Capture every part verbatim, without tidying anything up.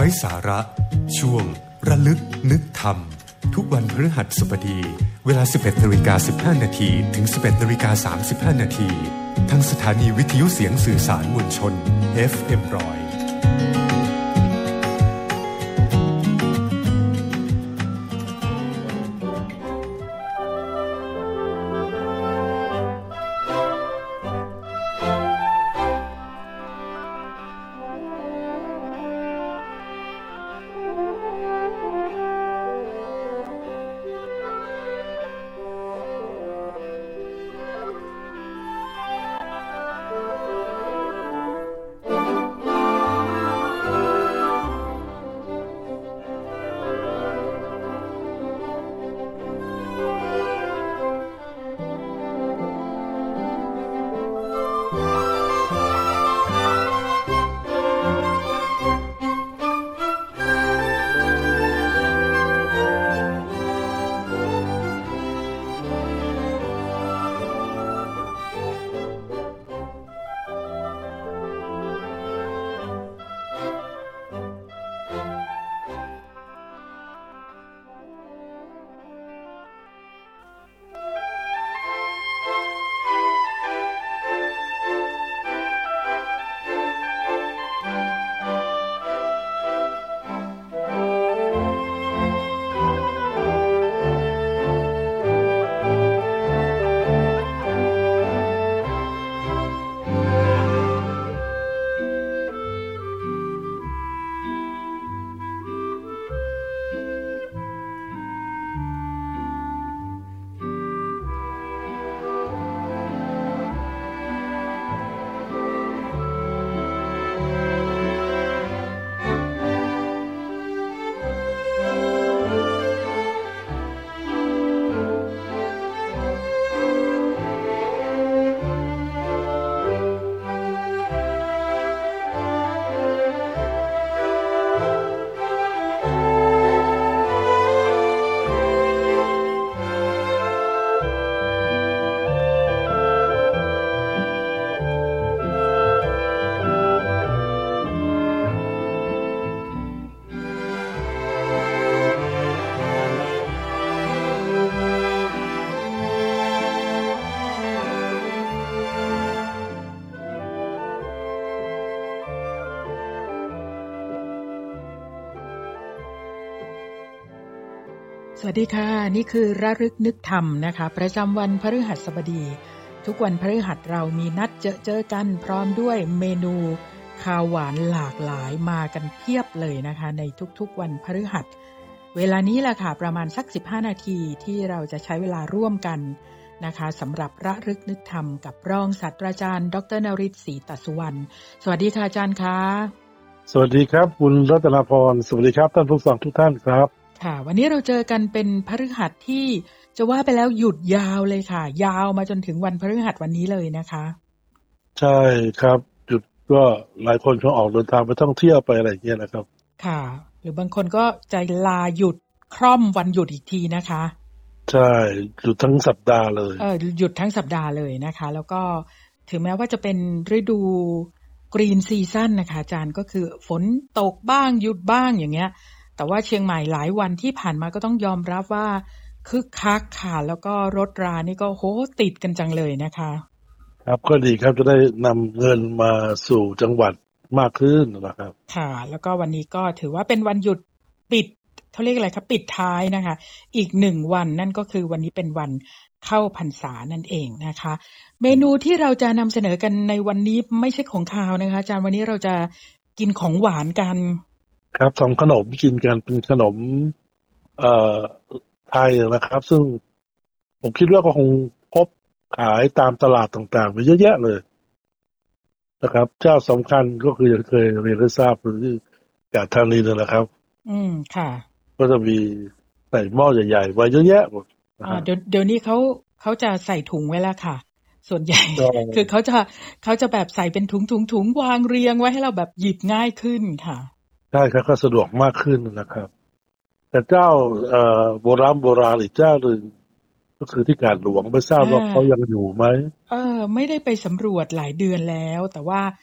สาระช่วงระลึกนึกธรรมทุกวันพฤหัสบดีเวลา สิบเอ็ดนาฬิกาสิบห้า นาทีถึง สิบเอ็ดนาฬิกาสามสิบห้า นาทีทางสถานีวิทยุเสียงสื่อสารมวลชน เอฟ เอ็ม หนึ่งร้อยสวัสดีค่ะนี่คือระลึกนึกธรรมนะคะประจำวันพฤหัสบดีทุกวันพฤหัสเรามีนัดเจอเจอกันพร้อมด้วยเมนูข้าวหวานหลากหลายมากันเพียบเลยนะคะในทุกๆวันพฤหัสเวลานี้แหละค่ะประมาณสักสิบห้านาทีที่เราจะใช้เวลาร่วมกันนะคะสำหรับระลึกนึกธรรมกับรองศาสตราจารย์ดร.นฤทธิ์ศรีตสุวรรณสวัสดีค่ะอาจารย์คะสวัสดีครับคุณรัตนพรสวัสดีครับท่านผู้ฟังทุกท่านครับค่ะวันนี้เราเจอกันเป็นพฤหัสที่จะว่าไปแล้วหยุดยาวเลยค่ะยาวมาจนถึงวันพฤหัสวันนี้เลยนะคะใช่ครับหยุดก็หลายคนเขาออกเดินทางไปท่องเที่ยวไปอะไรอย่างเงี้ยนะครับค่ะหรือบางคนก็จะลาหยุดคร่อมวันหยุดอีกทีนะคะใช่หยุดทั้งสัปดาห์เลยเออหยุดทั้งสัปดาห์เลยนะคะแล้วก็ถึงแม้ว่าจะเป็นฤดูกรีนซีซั่นนะคะอาจารย์ก็คือฝนตกบ้างหยุดบ้างอย่างเงี้ยแต่ว่าเชียงใหม่หลายวันที่ผ่านมาก็ต้องยอมรับว่าคึกคักค่ะแล้วก็รถรานี่ก็โหติดกันจังเลยนะคะครับก็ดีครับจะได้นำเงินมาสู่จังหวัดมากขึ้นนะครับค่ะแล้วก็วันนี้ก็ถือว่าเป็นวันหยุดปิดเขาเรียกอะไรครับปิดท้ายนะคะอีกหนึ่งวันนั่นก็คือวันนี้เป็นวันเข้าพรรษานั่นเองนะคะเมนูที่เราจะนำเสนอกันในวันนี้ไม่ใช่ของคาวนะคะอาจารย์วันนี้เราจะกินของหวานกันครับทำขนมกินกันเป็นขนมเอ่อไทยนะครับซึ่งผมคิดว่าก็คงพบขายตามตลาดต่างๆไปเยอะแยะเลยนะครับเจ้าสำคัญก็คืออย่างเคยเรียนให้ทราบหรือจากทางนี้นะครับอืมค่ะก็จะมีใส่หม้อใหญ่ๆไว้เยอะแยะหมดอ่าเดี๋ยวเดี๋ยวนี้เขาเขาจะใส่ถุงไว้แล้วค่ะส่วนใหญ่ คือเขาจะเขาจะแบบใส่เป็นถุงถุงถุงวางเรียงไว้ให้เราแบบหยิบง่ายขึ้นค่ะใช่ครับก็สะดวกมากขึ้นนะครับแต่เจ้าเอ่อโบราณโบราณอีกเจ้าหนึ่งก็คือที่กาดหลวงไม่ทราบว่าเขายังอยู่ไหมเออไม่ได้ไปสำรวจหลายเดือนแล้วแต่ว่า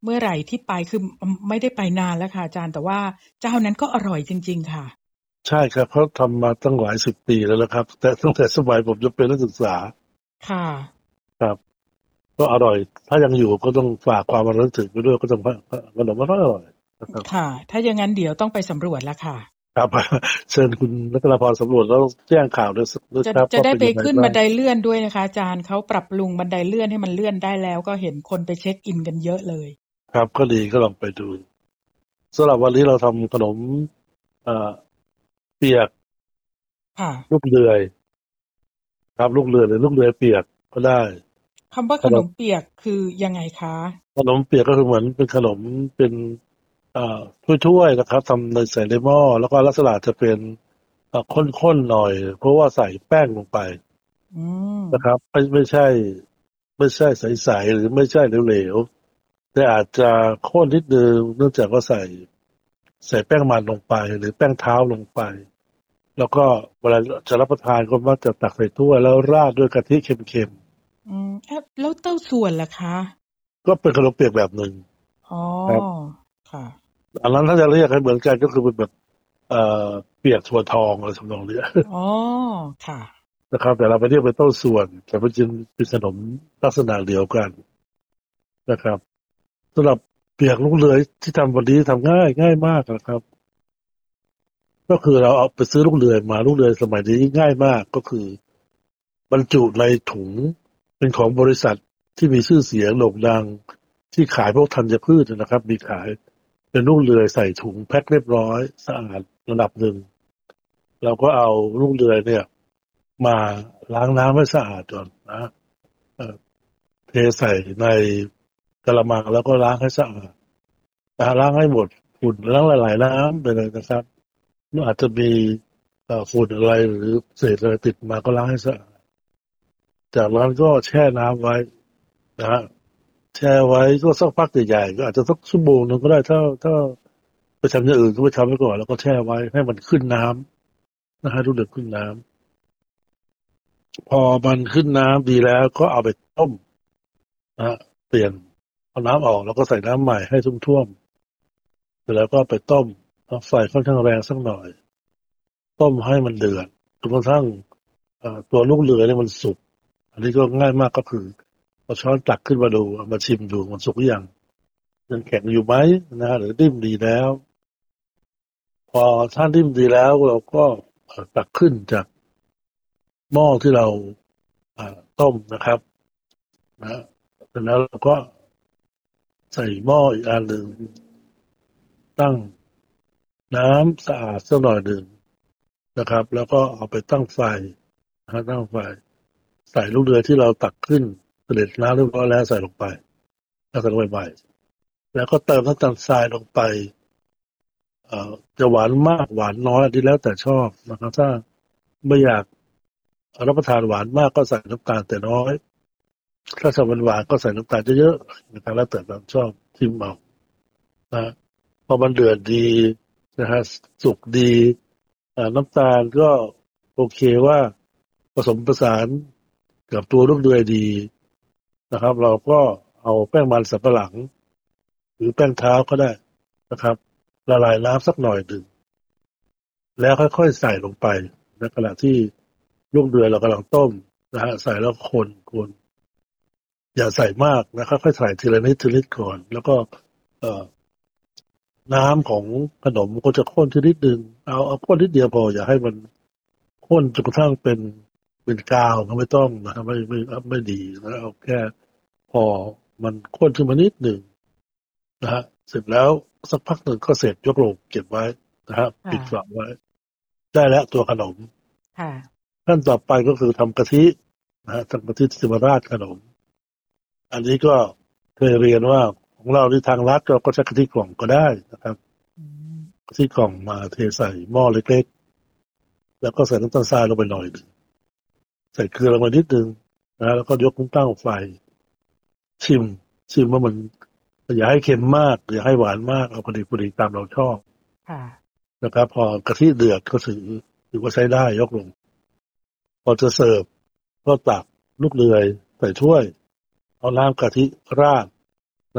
เมื่อไหร่ที่ไปคือไม่ได้ไปนานแล้วค่ะอาจารย์แต่ว่าเจ้านั้นก็อร่อยจริงๆค่ะใช่ครับเขาทำมาตั้งหลายสิบปีแล้วนะครับแต่ตั้งแต่สมัยผมจะเป็นนักศึกษาค่ะครับก็อร่อยถ้ายังอยู่ก็ต้องฝากความระลึกถึงไปด้วยก็ต้องขนมมันอร่อยนะครับค่ะถ้าอย่างนั้นเดี๋ยวต้องไปสำรวจแล้วค่ะครับเชิญคุณรัตนพรสำรวจแล้วแจ้งข่าวด้วยด้วยจะครับจะว่าเป็นได้ไปยังไงบ้างขึ้นบันไดเลื่อนด้วยนะคะอาจารย์เขาปรับปรุงบันไดเลื่อนให้มันเลื่อนได้แล้วก็เห็นคนไปเช็คอินกันเยอะเลยครับก็ดีก็ลองไปดูสำหรับวันนี้เราทำขนมเอ่อเปียกค่ะลูกเดือยครับลูกเดือยหรือลูกเดือยเปียกก็ได้คำว่าขนมขนมเปียกคือยังไงคะขนมเปียกก็คือเหมือนเป็นขนมเป็นเอ่อถ้วยๆนะครับทำในใส่ในหม้อแล้วก็ลักษณะจะเป็นเอ่อข้นๆหน่อยเพราะว่าใส่แป้งลงไปอืมนะครับไม่ไม่ใช่ไม่ใช่ใสๆหรือไม่ใช่เหลวๆแต่อาจจะข้นนิดนึงเนื่องจากว่าใส่ใส่แป้งมันลงไปหรือแป้งเท้าลงไปแล้วก็เวลาจะรับประทานก็มักจะตักใส่ถ้วยแล้วราดด้วยกะทิเค็มอืมเอ๊ะแล้วเต้าส่วนล่ะคะๆก็เป็นขนมเปียกแบบหนึ่งอ๋อครับค่ะอันนั้นถ้าจะเรียกให้เหมือนกันก็คือเป็นแบบเอ่อเปียกถั่วทองอะไรทำนองนี้อ๋อค่ะนะครับแต่เราไปเรียกเป็นเต้าส่วนแต่เป็นจริงเป็นขนมลักษณะเดียวกันนะครับสำหรับเปียกลูกเดือยที่ทำวันนี้ทำง่ายง่ายมากนะครับก็คือเราเอาไปซื้อลูกเดือยมาลูกเดือยสมัยนี้ง่ายมากก็คือบรรจุในถุงเป็นของบริษัทที่มีชื่อเสียงโด่งดังที่ขายพวกธัญพืชนะครับมีขายเป็นลูกเดือยใส่ถุงแพ็คเรียบร้อยสะอาดระดับหนึ่งเราก็เอาลูกเดือยเนี่ยมาล้างน้ำให้สะอาดก่อนนะเอ่อเทใส่ในกระมังแล้วก็ล้างให้สะอาดนะล้างให้หมดฝุ่นล้างหลายๆน้ำไปเลยนะครับแล้วอาจจะมีเอ่อฝุ่นอะไรหรือเศษอะไรติดมาก็ล้างให้สะอาดจากนั้นก็แช่น้ำไว้นะฮะแช่ไว้ก็สักพักใหญ่ๆก็อาจจะสักชั่วโมงนึงก็ได้ถ้าถ้าไปทำอย่างอื่นก็ไปทำไว้ก่อนแล้วก็แช่ไว้ให้มันขึ้นน้ำนะฮะทุกเดือดขึ้นน้ำพอมันขึ้นน้ำดีแล้วก็เอาไปต้มนะฮะเปลี่ยนเอาน้ำออกแล้วก็ใส่น้ำใหม่ให้ท่วมๆเสร็จแล้วก็ไปต้มไฟค่อนข้างแรงสักหน่อยต้มให้มันเดือดจนกระทั่งเอ่อตัวลูกเรือเนี่ยมันสุกอันนี้ก็ง่ายมากก็คือเอาช้อนตักขึ้นมาดูเอามาชิมดูมันสุกหรือยังยังแข็งอยู่ไหมนะฮะหรือนิ่มดีแล้วพอท่านนิ่มดีแล้วเราก็เอ่อตักขึ้นจากหม้อที่เราอ่าต้มนะครับนะฮะเสร็จแล้วเราก็ใส่หม้ออีกอันหนึ่งตั้งน้ำสะอาดสักหน่อยหนึ่งนะครับแล้วก็เอาไปตั้งไฟนะฮะตั้งไฟใส่ลูกเรือที่เราตักขึ้นเสด็จน้ำเรียบร้อยแล้วใส่ลงไปแล้วใส่ลงไปใหม่แล้วก็เติมน้ำตาลทรายลงไปเอ่อจะหวานมากหวานน้อยอันนี้แล้วแต่ชอบนะครับถ้าไม่อยากรับประทานหวานมากก็ใส่น้ำตาลแต่น้อยถ้าชอบหวานก็ใส่น้ำตาลเยอะๆนะครับแล้วแต่เราชอบชิมเอานะพอมันเดือดดีนะฮะสุกดีอ่าน้ำตาลก็โอเคว่าผสมผสานกับตัวลูกเดือยดีนะครับเราก็เอาแป้งมันสำปะหลังหรือแป้งเท้าก็ได้นะครับละลายน้ำสักหน่อยหนึ่งแล้วค่อยๆใส่ลงไปในขณะที่ลูกเดือยเรากำลังต้มนะฮะใส่แล้วคนคนอย่าใส่มากนะค่อยๆใส่ทีละนิดทีละนิดก่อนแล้วก็เอ่อน้ำของขนมก็จะข้นทีนิดนึงเอาเอาข้นนิดเดียวพออย่าให้มันข้นจนกระทั่งเป็นเป็นกาวก็ไม่ต้องนะไม่ไม่ไม่ดีนะเอาแค่พอมันข้นขึ้นมานิดหนึ่งนะฮะเสร็จแล้วสักพักหนึ่งก็เสร็จยกลงเก็บไว้นะฮะปิดฝาไว้ได้แล้วตัวขนมค่ะขั้นต่อไปก็คือทำกะทินะฮะทำกะทิที่มาราดขนมอันนี้ก็เคยเรียนว่าของเราที่ทางรัฐเราก็ใช้กะทิกล่องก็ได้นะครับอืมกะทิกล่องมาเทใส่หม้อเล็กๆแล้วก็ใส่น้ำตาลทรายลงไปหน่อยหนึ่งใส่เกลือลงไปนิดนึงนะแล้วก็ยกขึ้นตั้งไฟชิมชิมว่ามันอย่าให้เค็มมากอย่าให้หวานมากเอาพอดีพอดีตามเราชอบค่ะนะครับพอกะทิเดือดก็ถือถือว่าใช้ได้ยกลงพอจะเสิร์ฟก็ตักลูกเดือยใส่ถ้วยเอาน้ำกะทิราดนะฮะ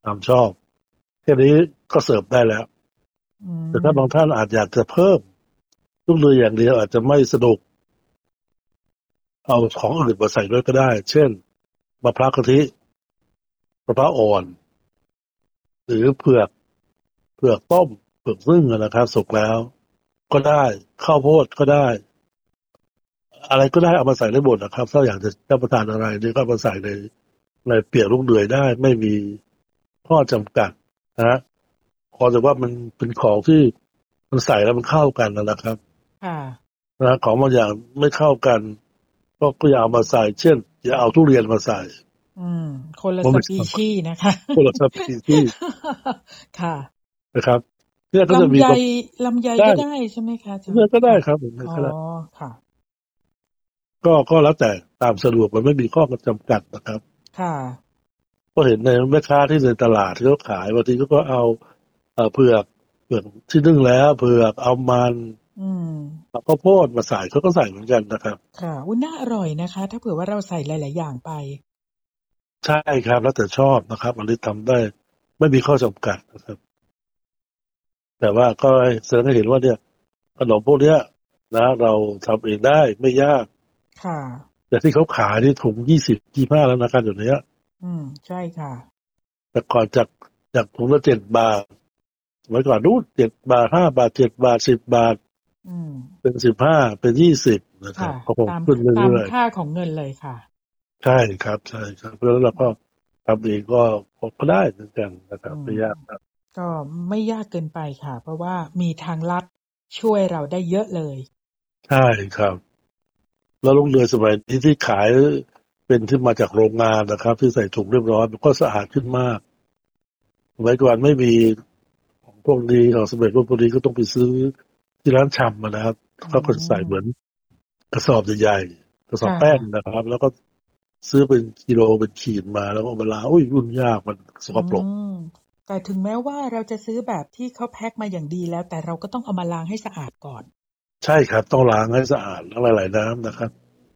ตามชอบแค่นี้ก็เสิร์ฟได้แล้วแต่ถ้าบางท่านอาจอยากจะเพิ่มลูกเรืออย่างเดียวอาจจะไม่สนุกเอาของอื่นมาใส่ด้วยก็ได้เช่นมะพร้าวกะทิมะพร้าวอ่อนหรือเผือกเผือกต้มเผือกนึ่งนะครับสุกแล้วก็ได้ข้าวโพดก็ได้อะไรก็ได้เอามาใส่ได้หมดนะครับถ้าอยากจะรับประทานอะไรนี่ก็มาใส่ในในเปียกลูกเดือยได้ไม่มีข้อจำกัดนะขอแต่ว่ามันเป็นของที่มันใส่แล้วมันเข้ากันนะครับนะของบางอย่างไม่เข้ากันก็ก็อย่าเอามาใส่เช่นอย่าเอาทุเรียนมาใส่อืมคนละสปีชีส์นะคะคนละสปีชีส์ค่ะนะครับเนี่ยก็จะมีลำไยลำไยก็ได้ใช่ไหมคะเนี่ยก็ได้ครับผมอ๋อค่ะก็ก็แล้วแต่ตามสะดวกมันไม่มีข้อจำกัดนะครับค่ะก็เห็นในแม่ค้าที่ในตลาดที่เขาขายบางทีก็เอาเอ่อเผือกเผือกที่นึ่งแล้วเผือกเอามันอืมเอาข้าวโพดมาใส่เขาก็ใส่เหมือนกันนะครับค่ะอุ้ยน่าอร่อยนะคะถ้าเผื่อว่าเราใส่หลายๆอย่างไปใช่ครับแล้วแต่ชอบนะครับอันนี้ทำได้ไม่มีข้อจำกัดนะครับแต่ว่าก็แสดงให้เห็นว่าเนี่ยขนมพวกเนี้ยนะเราทำเองได้ไม่ยากค่ะแต่ที่เขาขายที่ถุงยี่สิบยี่ห้าแล้วนะครับอยู่เนี้ยอืมใช่ค่ะแต่ก่อนจากจากถุงละเจ็ดบาทสมัยก่อนนู้นเจ็ดบาทห้าบาทเจ็ดบาทสิบบาทอืมเป็นสิบห้าเป็นยี่สิบนะครับก็คงขึ้นเรื่อยๆตามค่าของเงินเลยค่ะใช่ครับใช่ครับแล้วเราก็ทำเองก็ก็ได้เหมือนกันนะครับไม่ยากครับก็ไม่ยากเกินไปค่ะเพราะว่ามีทางลัดช่วยเราได้เยอะเลยใช่ครับแล้วลูกเรือสมัยนี้ที่ขายเป็นที่มาจากโรงงานนะครับที่ใส่ถุงเรียบร้อยมันก็สะอาดขึ้นมากสมัยก่อนไม่มีของพวกนี้ของสำเร็จรูปพวกนี้ก็ต้องไปซื้อที่ร้านชำนะครับเขาก็ใส่เหมือนกระสอบใหญ่ๆกระสอบแป้งนะครับแล้วก็ซื้อเป็นกิโลเป็นขีดมาแล้วก็มาล้างอุ้ยยุ่งยากมันสกปรกแต่ถึงแม้ว่าเราจะซื้อแบบที่เขาแพ็คมาอย่างดีแล้วแต่เราก็ต้องเอามาล้างให้สะอาดก่อนใช่ครับต้องล้างให้สะอาดล้างหลายๆน้ำนะครับ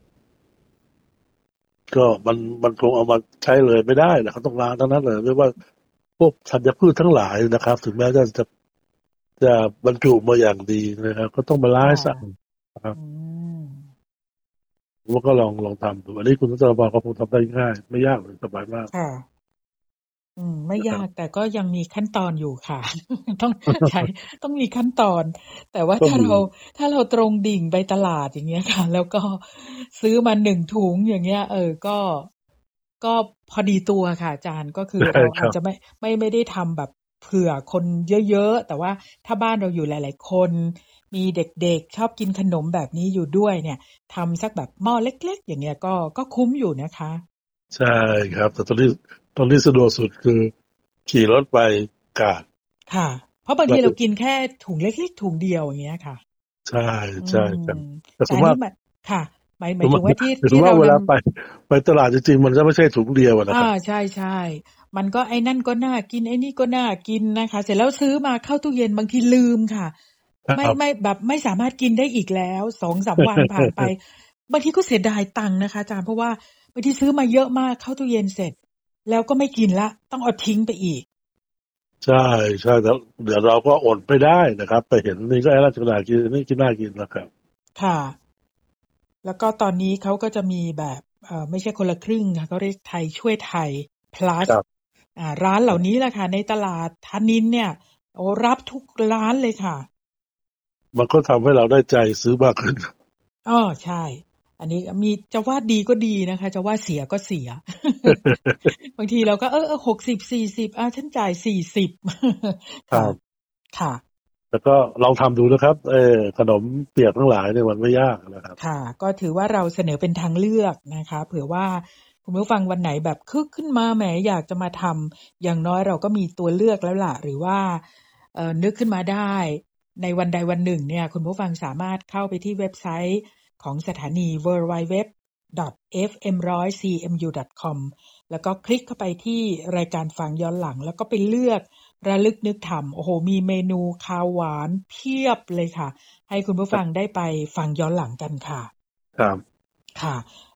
ก็มันมันคงเอามาใช้เลยไม่ได้นะเขาต้องล้างทั้งนั้นเลยไม่ว่าพวกธัญพืชทั้งหลายนะครับถึงแม้จะจะจะบรรจุมาอย่างดีนะครับก็ต้องมาล้างให้สะอาดนะครับผมก็ลองลองทำดูอันนี้คุณรัตนพรเขาคงทำได้ง่ายไม่ยากเลยสบายมากค่ะอืมไม่ยากแต่ก็ยังมีขั้นตอนอยู่ค่ะต้องใช้ต้องมีขั้นตอนแต่ว่าถ้าเราถ้าเราตรงดิ่งไปตลาดอย่างเงี้ยค่ะแล้วก็ซื้อมาหนึ่งถุงอย่างเงี้ยเออก็ก็พอดีตัวค่ะอาจารย์ก็คือเราอาจจะไม่ไม่ไม่ได้ทำแบบเผื่อคนเยอะๆแต่ว่าถ้าบ้านเราอยู่หลายๆคนมีเด็กๆชอบกินขนมแบบนี้อยู่ด้วยเนี่ยทำสักแบบหม้อเล็กๆอย่างเงี้ยก็ก็คุ้มอยู่นะคะใช่ครับแต่ตอนนี้ตอนนี้สะดวกสุดคือขี่รถไปกาดค่ะเพราะบางทีเรากินแค่ถุงเล็กๆถุงเดียวอย่างเงี้ยค่ะใช่ใช่ครับแต่สมมติค่ะหมายหมายถึงว่าที่ที่เราเวลาไปไปตลาดจริงๆมันจะไม่ใช่ถุงเดียวนะครับอ่าใช่ใช่มันก็ไอ้นั่นก็น่ากินไอ้นี่ก็น่ากินนะคะเสร็จแล้วซื้อมาเข้าตู้เย็นบางทีลืมค่ะไม่ไม่แบบไม่สามารถกินได้อีกแล้วสองสามวันผ่านไปบางทีก็เสียดายตังค์นะคะอาจารย์เพราะว่าบางทีซื้อมาเยอะมากเข้าตู้เย็นเสร็จแล้วก็ไม่กินละต้องเอาทิ้งไปอีกใช่ใช่แล้วเดี๋ยวเราก็อดไม่ได้นะครับไปเห็นนี่ก็ไอ้ราชดากินนี่กินน่ากินนะครับค่ะแล้วก็ตอนนี้เขาก็จะมีแบบเอ่อไม่ใช่คนละครึ่งค่ะเขาเรียกไทยช่วยไทย plus อ่าร้านเหล่านี้แหละค่ะในตลาดธานินเนี่ยโอ้รับทุกร้านเลยค่ะมันก็ทำให้เราได้ใจซื้อมากขึ้นอ๋อใช่อันนี้มีจะว่าดีก็ดีนะคะจะว่าเสียก็เสีย บางทีเราก็เออหกสิบสี่สิบอ่ะฉันจ่ายสี่สิบค่ะค่ะแล้วก็ลองทำดูนะครับเออขนมเปียกทั้งหลายเนี่ยมันไม่ยากนะครับค่ะก็ถือว่าเราเสนอเป็นทางเลือกนะคะเผื่อว่าคุณผู้ฟังวันไหนแบบคึกขึ้นมาแหมอยากจะมาทำอย่างน้อยเราก็มีตัวเลือกแล้วล่ะหรือว่าเอ่อนึกขึ้นมาได้ในวันใดวันหนึ่งเนี่ยคุณผู้ฟังสามารถเข้าไปที่เว็บไซต์ของสถานี ดับเบิลยู ดับเบิลยู ดับเบิลยู ดอท เอฟ เอ็ม หนึ่งร้อย ซี เอ็ม ยู ดอท คอม แล้วก็คลิกเข้าไปที่รายการฟังย้อนหลังแล้วก็ไปเลือกระลึกนึกธรรมโอ้โหมีเมนูคาวหวานเพียบเลยค่ะให้คุณผู้ฟังได้ไปฟังย้อนหลังกันค่ะครับค่ะ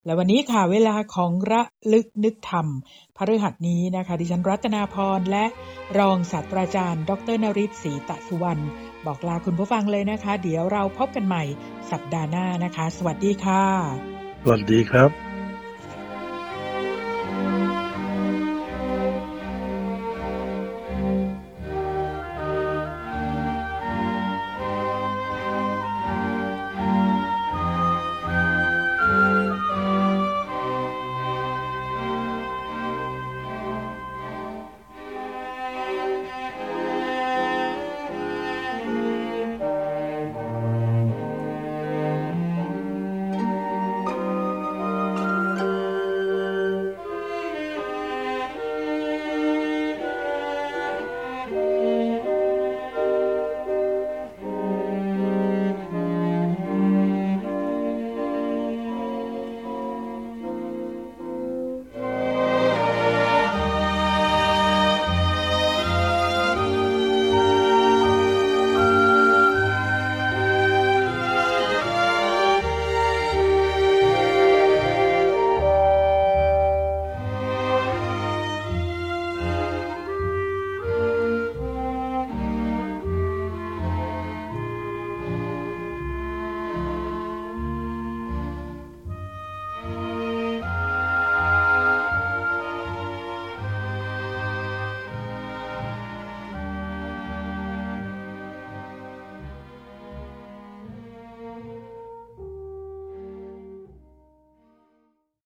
และวันนี้ค่ะเวลาของระลึกนึกธรรมพฤหัสนี้นะคะดิฉันรัตนาพรและรองศาสตราจารย์ดรนฤทธิ์ศรีตะสุวรรณบอกลาคุณผู้ฟังเลยนะคะเดี๋ยวเราพบกันใหม่สัปดาห์หน้านะคะสวัสดีค่ะสวัสดีครับ